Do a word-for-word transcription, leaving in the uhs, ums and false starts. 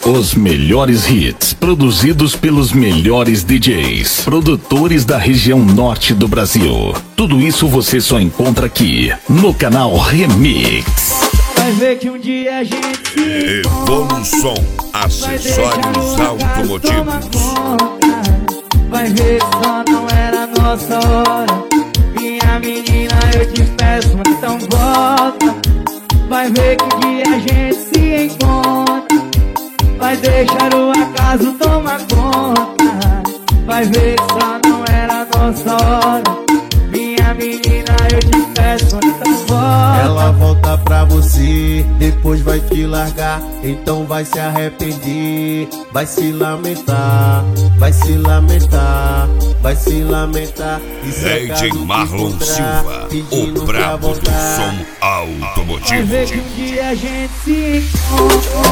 Os melhores hits, produzidos pelos melhores D Js, produtores da região norte do Brasil. Tudo isso você só encontra aqui, no canal Remix. Vai ver que um dia a gente se Evolução, acessórios automotivos. Vai ver que só não era nossa hora. Minha menina, eu te peço, então volta. Vai ver que um dia a gente se encontra. Vai deixar o acaso tomar conta. Vai ver que só não era nossa hora. Minha menina, eu te peço, então volta. Ela volta pra você, depois vai te largar. Então vai se arrepender, vai se lamentar, vai se lamentar, vai se lamentar. D J Marlon Silva, o brabo do som Vai ver que automotivo. um dia a gente se encontra.